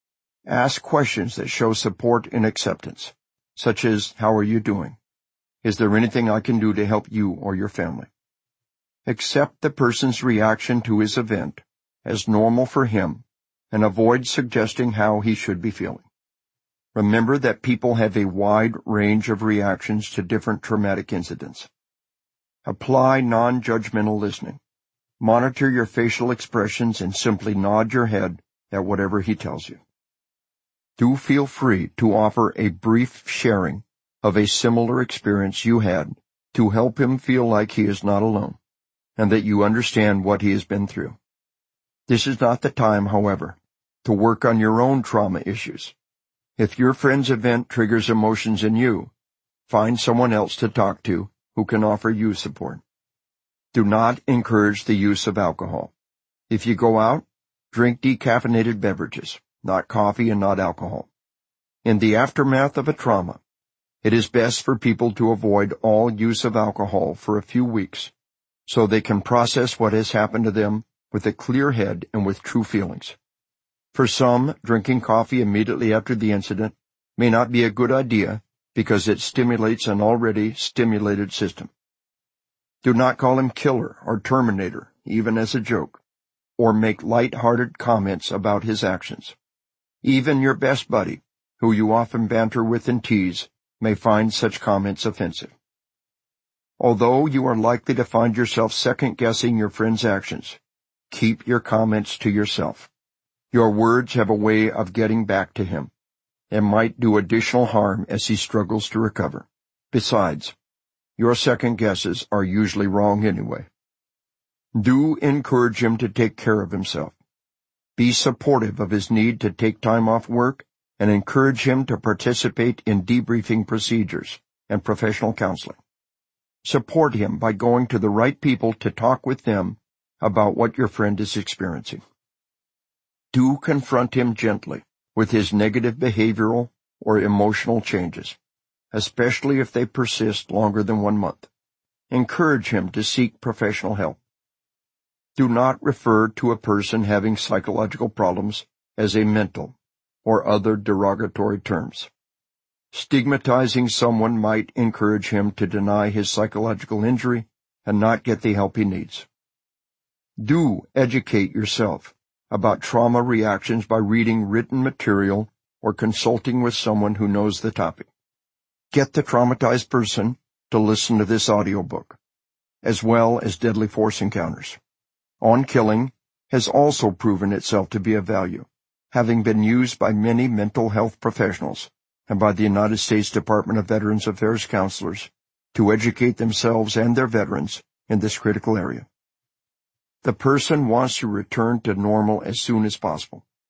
Ask questions that show support and acceptance, such as, "How are you doing? Is there anything I can do to help you or your family?" Accept the person's reaction to his event as normal for him and avoid suggesting how he should be feeling. Remember that people have a wide range of reactions to different traumatic incidents. Apply non-judgmental listening. Monitor your facial expressions and simply nod your head at whatever he tells you. Do feel free to offer a brief sharing of a similar experience you had to help him feel like he is not alone and that you understand what he has been through. This is not the time, however, to work on your own trauma issues. If your friend's event triggers emotions in you, find someone else to talk to who can offer you support. Do not encourage the use of alcohol. If you go out, drink decaffeinated beverages, not coffee and not alcohol. In the aftermath of a trauma, it is best for people to avoid all use of alcohol for a few weeks so they can process what has happened to them with a clear head and with true feelings. For some, drinking coffee immediately after the incident may not be a good idea because it stimulates an already stimulated system. Do not call him killer or terminator, even as a joke, or make light-hearted comments about his actions. Even your best buddy, who you often banter with and tease, may find such comments offensive. Although you are likely to find yourself second-guessing your friend's actions, keep your comments to yourself. Your words have a way of getting back to him and might do additional harm as he struggles to recover. Besides, your second guesses are usually wrong anyway. Do encourage him to take care of himself. Be supportive of his need to take time off work and encourage him to participate in debriefing procedures and professional counseling. Support him by going to the right people to talk with them about what your friend is experiencing. Do confront him gently with his negative behavioral or emotional changes, especially if they persist longer than 1 month. Encourage him to seek professional help. Do not refer to a person having psychological problems as a mental or other derogatory terms. Stigmatizing someone might encourage him to deny his psychological injury and not get the help he needs. Do educate yourself about trauma reactions by reading written material or consulting with someone who knows the topic. Get the traumatized person to listen to this audiobook, as well as Deadly Force Encounters. On Killing has also proven itself to be of value, having been used by many mental health professionals and by the United States Department of Veterans Affairs counselors to educate themselves and their veterans in this critical area. The person wants to return to normal as soon as possible.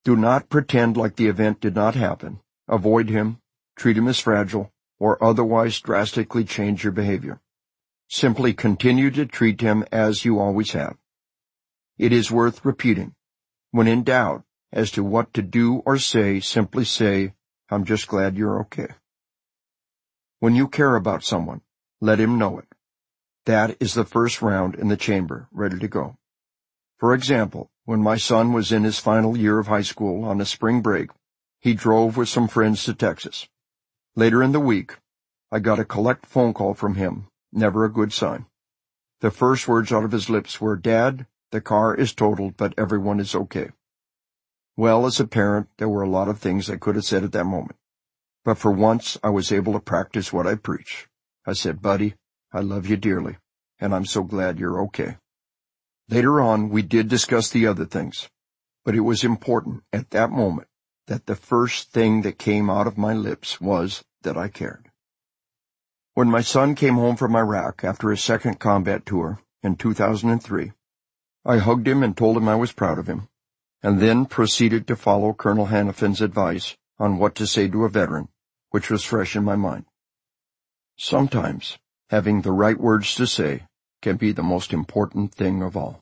Do not pretend like the event did not happen. Avoid him, treat him as fragile, or otherwise drastically change your behavior. Simply continue to treat him as you always have. It is worth repeating. When in doubt as to what to do or say, simply say, "I'm just glad you're okay." When you care about someone, let him know it. That is the first round in the chamber, ready to go. For example, when my son was in his final year of high school on a spring break, he drove with some friends to Texas. Later in the week, I got a collect phone call from him, never a good sign. The first words out of his lips were, "Dad, the car is totaled, but everyone is okay." Well, as a parent, there were a lot of things I could have said at that moment. But for once, I was able to practice what I preach. I said, "Buddy, I love you dearly, and I'm so glad you're okay." Later on, we did discuss the other things, but it was important at that moment that the first thing that came out of my lips was that I cared. When my son came home from Iraq after his second combat tour in 2003, I hugged him and told him I was proud of him, and then proceeded to follow Colonel Hanifin's advice on what to say to a veteran, which was fresh in my mind. Sometimes, having the right words to say can be the most important thing of all.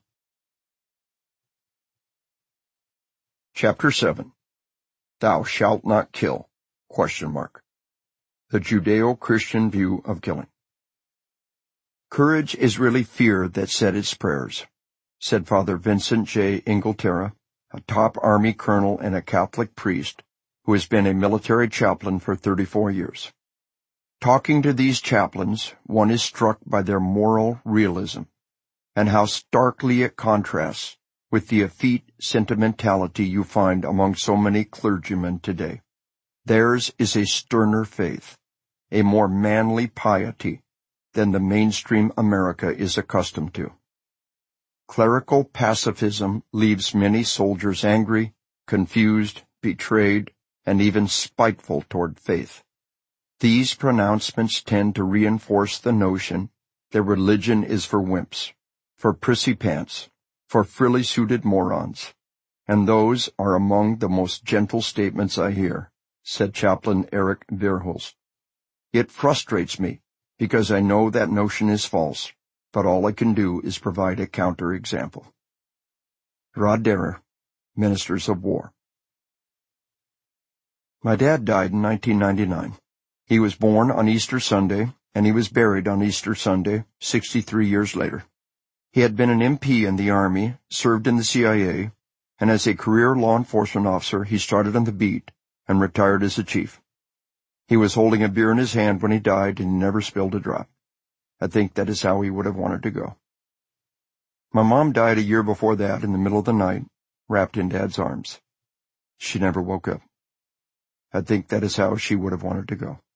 Chapter 7. Thou shalt not kill? ? The Judeo-Christian view of killing. Courage is really fear that said its prayers, said Father Vincent J. Inglaterra, a top Army colonel and a Catholic priest who has been a military chaplain for 34 years. Talking to these chaplains, one is struck by their moral realism and how starkly it contrasts with the effete sentimentality you find among so many clergymen today. Theirs is a sterner faith, a more manly piety than the mainstream America is accustomed to. Clerical pacifism leaves many soldiers angry, confused, betrayed, and even spiteful toward faith. These pronouncements tend to reinforce the notion that religion is for wimps, for prissy pants, for frilly-suited morons, and those are among the most gentle statements I hear, said Chaplain Eric Verhulst. It frustrates me because I know that notion is false, but all I can do is provide a counter-example. Rod Derer, Ministers of War. My dad died in 1999. He was born on Easter Sunday, and he was buried on Easter Sunday, 63 years later. He had been an MP in the Army, served in the CIA, and as a career law enforcement officer, he started on the beat and retired as a chief. He was holding a beer in his hand when he died, and he never spilled a drop. I think that is how he would have wanted to go. My mom died a year before that in the middle of the night, wrapped in Dad's arms. She never woke up. I think that is how she would have wanted to go.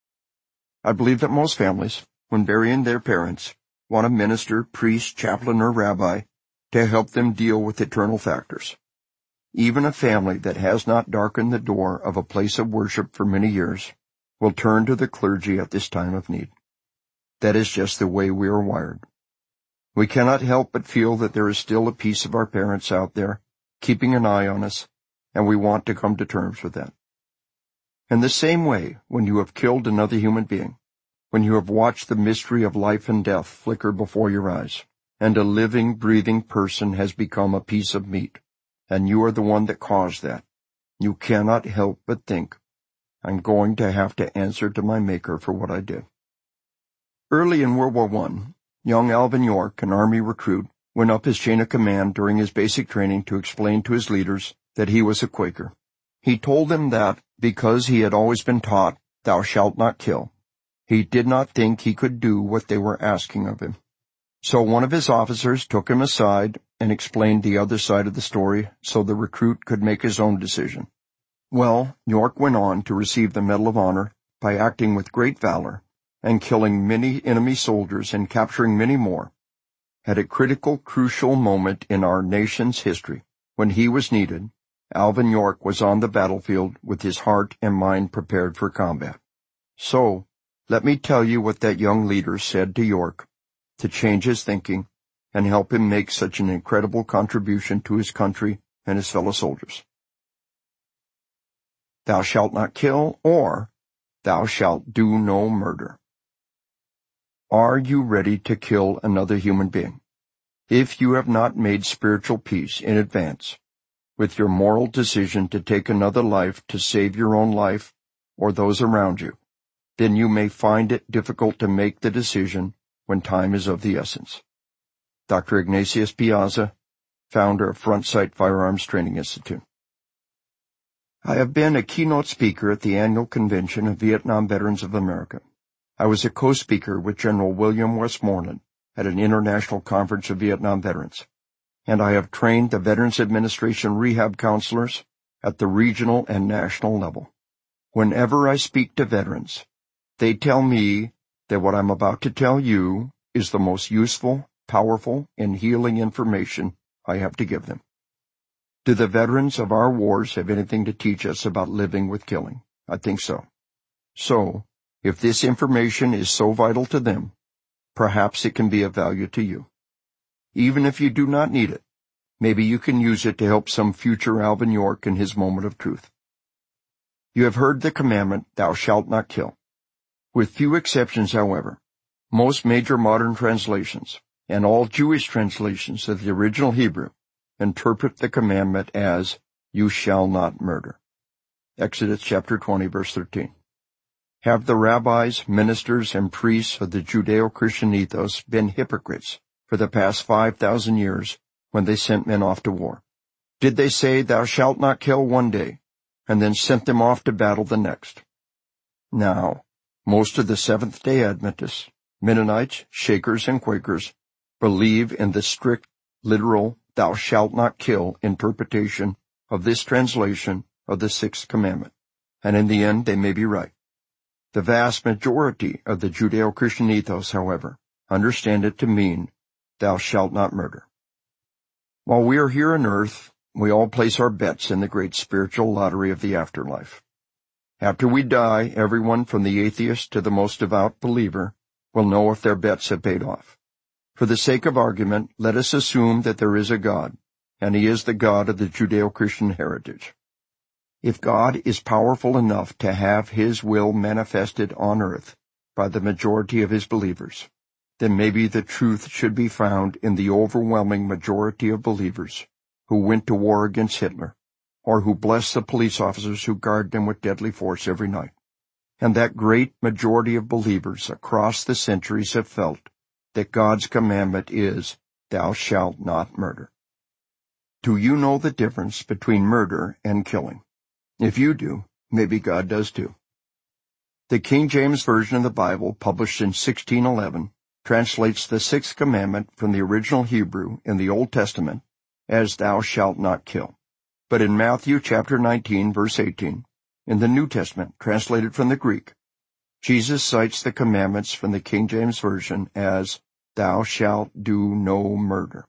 I believe that most families, when burying their parents, want a minister, priest, chaplain, or rabbi to help them deal with eternal factors. Even a family that has not darkened the door of a place of worship for many years will turn to the clergy at this time of need. That is just the way we are wired. We cannot help but feel that there is still a piece of our parents out there keeping an eye on us, and we want to come to terms with that. In the same way, when you have killed another human being, when you have watched the mystery of life and death flicker before your eyes, and a living, breathing person has become a piece of meat, and you are the one that caused that, you cannot help but think, I'm going to have to answer to my Maker for what I did. Early in World War I, young Alvin York, an Army recruit, went up his chain of command during his basic training to explain to his leaders that he was a Quaker. He told them that, because he had always been taught, "Thou shalt not kill," he did not think he could do what they were asking of him. So one of his officers took him aside and explained the other side of the story so the recruit could make his own decision. Well, York went on to receive the Medal of Honor by acting with great valor and killing many enemy soldiers and capturing many more. At a critical, crucial moment in our nation's history, when he was needed, Alvin York was on the battlefield with his heart and mind prepared for combat. So, let me tell you what that young leader said to York to change his thinking and help him make such an incredible contribution to his country and his fellow soldiers. thou shalt not kill, or thou shalt do no murder. Are you ready to kill another human being? If you have not made spiritual peace in advance with your moral decision to take another life to save your own life or those around you, then you may find it difficult to make the decision when time is of the essence. Dr. Ignatius Piazza, founder of Front Sight Firearms Training Institute. I have been a keynote speaker at the annual convention of Vietnam Veterans of America. I was a co-speaker with General William Westmoreland at an international conference of Vietnam veterans, and I have trained the Veterans Administration rehab counselors at the regional and national level. Whenever I speak to veterans, they tell me that what I'm about to tell you is the most useful, powerful, and healing information I have to give them. Do the veterans of our wars have anything to teach us about living with killing? I think so. So, if this information is so vital to them, perhaps it can be of value to you. Even if you do not need it, maybe you can use it to help some future Alvin York in his moment of truth. You have heard the commandment, thou shalt not kill. With few exceptions, however, most major modern translations, and all Jewish translations of the original Hebrew, interpret the commandment as, you shall not murder. Exodus chapter 20, verse 13. Have the rabbis, ministers, and priests of the Judeo-Christian ethos been hypocrites for the past 5,000 years when they sent men off to war? Did they say, thou shalt not kill one day, and then sent them off to battle the next? Now, most of the Seventh-day Adventists, Mennonites, Shakers, and Quakers believe in the strict, literal, thou shalt not kill interpretation of this translation of the sixth commandment, and in the end they may be right. The vast majority of the Judeo-Christian ethos, however, understand it to mean, thou shalt not murder. While we are here on earth, we all place our bets in the great spiritual lottery of the afterlife. After we die, everyone from the atheist to the most devout believer will know if their bets have paid off. For the sake of argument, let us assume that there is a God, and He is the God of the Judeo-Christian heritage. If God is powerful enough to have His will manifested on earth by the majority of His believers, then maybe the truth should be found in the overwhelming majority of believers who went to war against Hitler, or who blessed the police officers who guard them with deadly force every night. And that great majority of believers across the centuries have felt that God's commandment is, thou shalt not murder. Do you know the difference between murder and killing? If you do, maybe God does too. The King James Version of the Bible, published in 1611, translates the sixth commandment from the original Hebrew in the Old Testament as thou shalt not kill. But in Matthew chapter 19, verse 18, in the New Testament, translated from the Greek, Jesus cites the commandments from the King James Version as, thou shalt do no murder.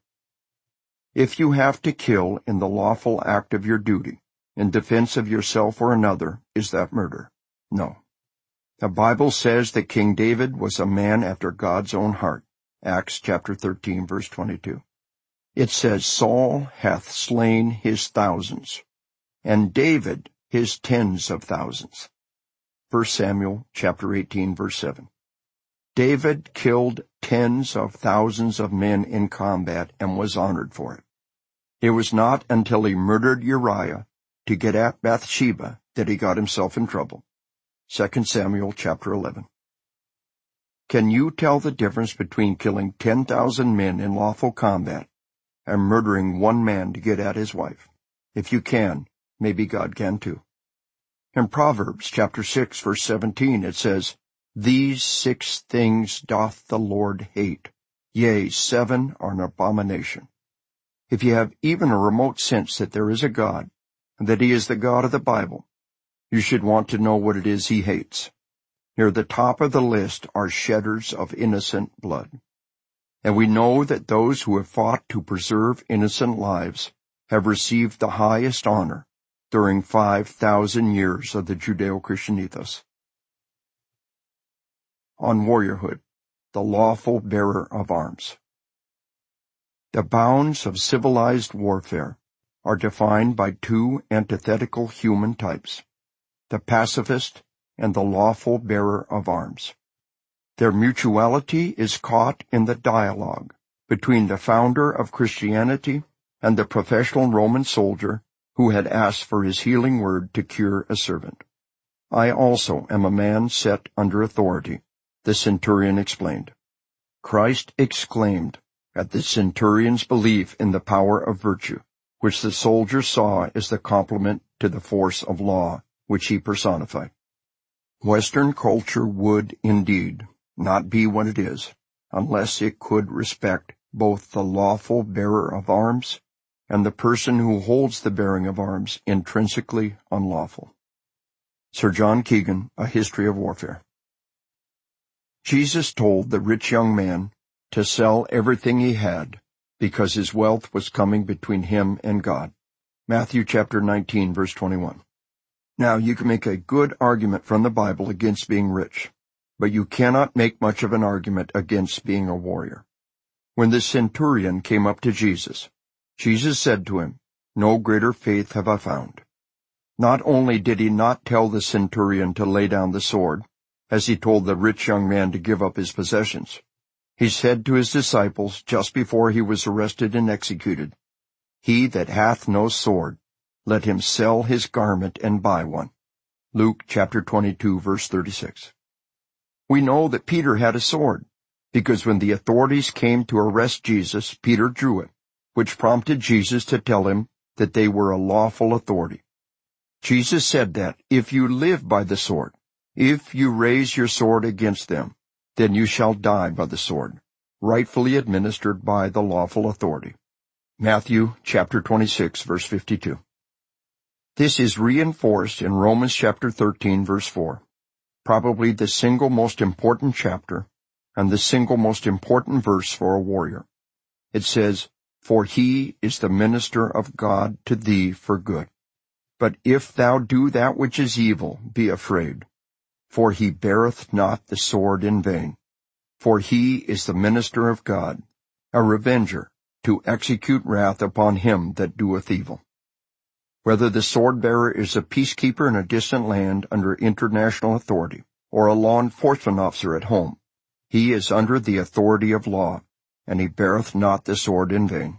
If you have to kill in the lawful act of your duty, in defense of yourself or another, is that murder? No. The Bible says that King David was a man after God's own heart. Acts chapter 13, verse 22. It says, Saul hath slain his thousands, and David his tens of thousands. 1 Samuel chapter 18, verse 7. David killed tens of thousands of men in combat and was honored for it. It was not until he murdered Uriah to get at Bathsheba that he got himself in trouble. 2 Samuel chapter 11. Can you tell the difference between killing 10,000 men in lawful combat and murdering one man to get at his wife? If you can, maybe God can too. In Proverbs chapter 6, verse 17, it says, These 6 things doth the Lord hate, yea, 7 are an abomination. If you have even a remote sense that there is a God, and that He is the God of the Bible, you should want to know what it is He hates. Near the top of the list are shedders of innocent blood. And we know that those who have fought to preserve innocent lives have received the highest honor during 5,000 years of the Judeo-Christian ethos. On warriorhood, the lawful bearer of arms. The bounds of civilized warfare are defined by 2 antithetical human types, the pacifist, and the lawful bearer of arms. Their mutuality is caught in the dialogue between the founder of Christianity and the professional Roman soldier who had asked for his healing word to cure a servant. I also am a man set under authority, the centurion explained. Christ exclaimed at the centurion's belief in the power of virtue, which the soldier saw as the complement to the force of law, which he personified. Western culture would, indeed, not be what it is, unless it could respect both the lawful bearer of arms and the person who holds the bearing of arms intrinsically unlawful. Sir John Keegan, A History of Warfare. Jesus told the rich young man to sell everything he had, because his wealth was coming between him and God. Matthew chapter 19, verse 21. Now, you can make a good argument from the Bible against being rich, but you cannot make much of an argument against being a warrior. When the centurion came up to Jesus, Jesus said to him, "No greater faith have I found." Not only did he not tell the centurion to lay down the sword, as he told the rich young man to give up his possessions, he said to his disciples just before he was arrested and executed, "He that hath no sword, let him sell his garment and buy one." Luke chapter 22, verse 36. We know that Peter had a sword, because when the authorities came to arrest Jesus, Peter drew it, which prompted Jesus to tell him that they were a lawful authority. Jesus said that if you live by the sword, if you raise your sword against them, then you shall die by the sword, rightfully administered by the lawful authority. Matthew chapter 26, verse 52. This is reinforced in Romans chapter 13, verse 4, probably the single most important chapter and the single most important verse for a warrior. It says, "For he is the minister of God to thee for good. But if thou do that which is evil, be afraid. For he beareth not the sword in vain. For he is the minister of God, a revenger, to execute wrath upon him that doeth evil." Whether the sword-bearer is a peacekeeper in a distant land under international authority, or a law enforcement officer at home, he is under the authority of law, and he beareth not the sword in vain.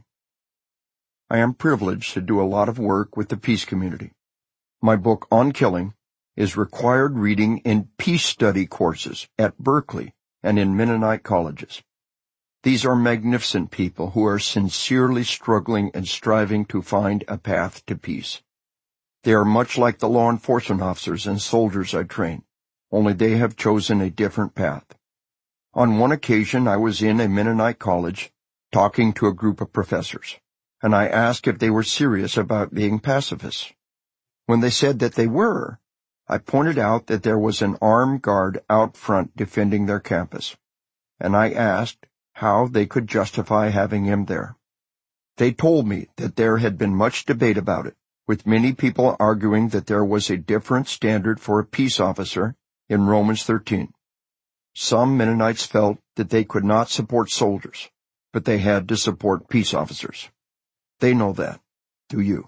I am privileged to do a lot of work with the peace community. My book on killing is required reading in peace study courses at Berkeley and in Mennonite colleges. These are magnificent people who are sincerely struggling and striving to find a path to peace. They are much like the law enforcement officers and soldiers I train, only they have chosen a different path. On one occasion I was in a Mennonite college talking to a group of professors, and I asked if they were serious about being pacifists. When they said that they were, I pointed out that there was an armed guard out front defending their campus, and I asked how they could justify having him there. They told me that there had been much debate about it, with many people arguing that there was a different standard for a peace officer in Romans 13. Some Mennonites felt that they could not support soldiers, but they had to support peace officers. They know that. Do you?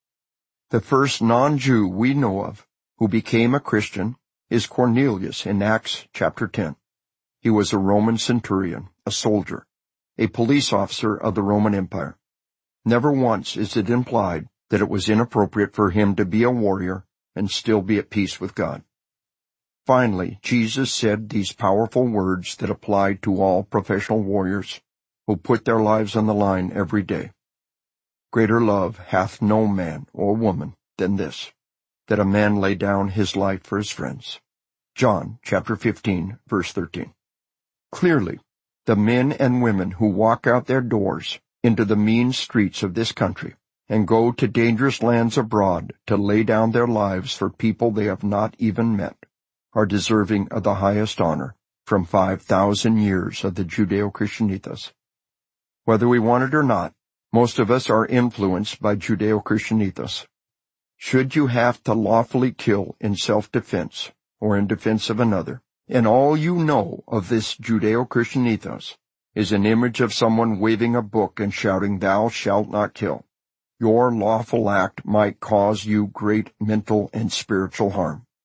The first non-Jew we know of who became a Christian is Cornelius in Acts chapter 10. He was a Roman centurion, a soldier, a police officer of the Roman Empire. Never once is it implied that it was inappropriate for him to be a warrior and still be at peace with God. Finally, Jesus said these powerful words that apply to all professional warriors who put their lives on the line every day. Greater love hath no man or woman than this, that a man lay down his life for his friends. John chapter 15, verse 13. Clearly, the men and women who walk out their doors into the mean streets of this country and go to dangerous lands abroad to lay down their lives for people they have not even met are deserving of the highest honor from 5,000 years of the Judeo-Christian ethos. Whether we want it or not, most of us are influenced by Judeo-Christian ethos. Should you have to lawfully kill in self-defense or in defense of another, and all you know of this Judeo-Christian ethos is an image of someone waving a book and shouting, "Thou shalt not kill," your lawful act might cause you great mental and spiritual harm.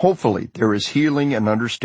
Hopefully, there is healing and understanding